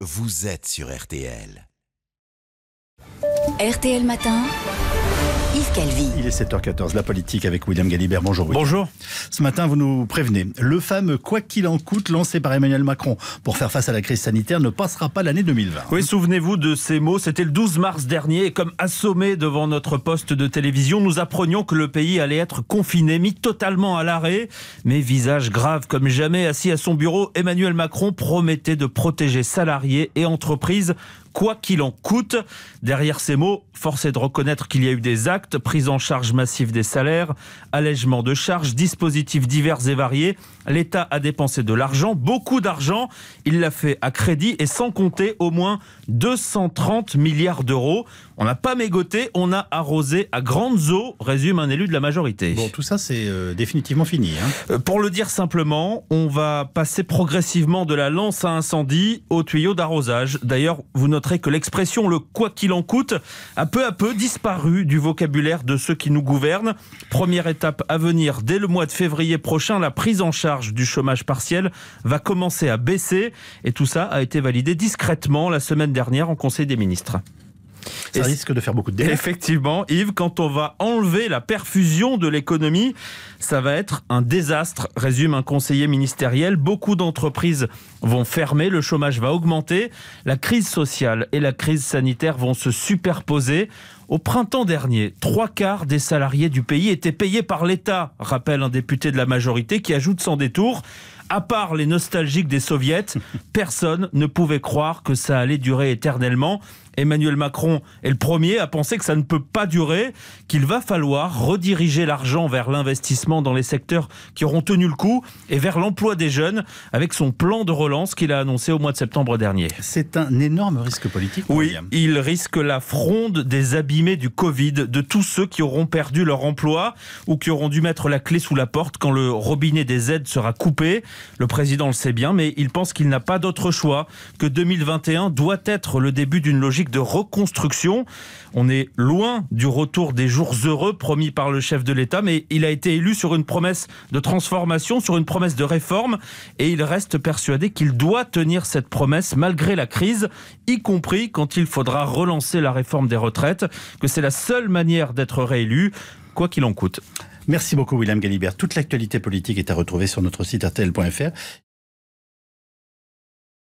vous êtes sur RTL. RTL Matin, Yves Calvi. Il est 7h14, la politique avec William Galibert. Bonjour William. Bonjour. Ce matin, vous nous prévenez, le fameux « quoi qu'il en coûte » lancé par Emmanuel Macron pour faire face à la crise sanitaire ne passera pas l'année 2020. Oui, souvenez-vous de ces mots, c'était le 12 mars dernier et comme assommés devant notre poste de télévision, nous apprenions que le pays allait être confiné, mis totalement à l'arrêt. Mais visage grave comme jamais, assis à son bureau, Emmanuel Macron promettait de protéger salariés et entreprises quoi qu'il en coûte. Derrière ces mots, force est de reconnaître qu'il y a eu des actes, prise en charge massive des salaires, allègement de charges, dispositifs divers et variés. L'État a dépensé de l'argent, beaucoup d'argent. Il l'a fait à crédit et sans compter au moins 230 milliards d'euros. On n'a pas mégoté, on a arrosé à grandes eaux, résume un élu de la majorité. Bon, tout ça, c'est définitivement fini. Pour le dire simplement, on va passer progressivement de la lance à incendie au tuyau d'arrosage. D'ailleurs, vous noterez que l'expression « le quoi qu'il en coûte » a peu à peu disparu du vocabulaire de ceux qui nous gouvernent. Première étape à venir, dès le mois de février prochain, la prise en charge du chômage partiel va commencer à baisser. Et tout ça a été validé discrètement la semaine dernière en Conseil des ministres. Ça risque de faire beaucoup de dégâts. Effectivement, Yves, quand on va enlever la perfusion de l'économie, ça va être un désastre, résume un conseiller ministériel. Beaucoup d'entreprises vont fermer, le chômage va augmenter, la crise sociale et la crise sanitaire vont se superposer. Au printemps dernier, 3/4 des salariés du pays étaient payés par l'État, rappelle un député de la majorité qui ajoute sans détour. À part les nostalgiques des soviets, personne ne pouvait croire que ça allait durer éternellement. Emmanuel Macron est le premier à penser que ça ne peut pas durer, qu'il va falloir rediriger l'argent vers l'investissement dans les secteurs qui auront tenu le coup et vers l'emploi des jeunes avec son plan de relance qu'il a annoncé au mois de septembre dernier. C'est un énorme risque politique. Oui, William. il risque la fronde des abîmés du Covid, de tous ceux qui auront perdu leur emploi ou qui auront dû mettre la clé sous la porte quand le robinet des aides sera coupé. Le président le sait bien, mais il pense qu'il n'a pas d'autre choix, que 2021 doit être le début d'une logique de reconstruction. On est loin du retour des jours heureux promis par le chef de l'État, mais il a été élu sur une promesse de transformation, sur une promesse de réforme, et il reste persuadé qu'il doit tenir cette promesse malgré la crise, y compris quand il faudra relancer la réforme des retraites, que c'est la seule manière d'être réélu, quoi qu'il en coûte. Merci beaucoup William Galibert. Toute l'actualité politique est à retrouver sur notre site rtl.fr.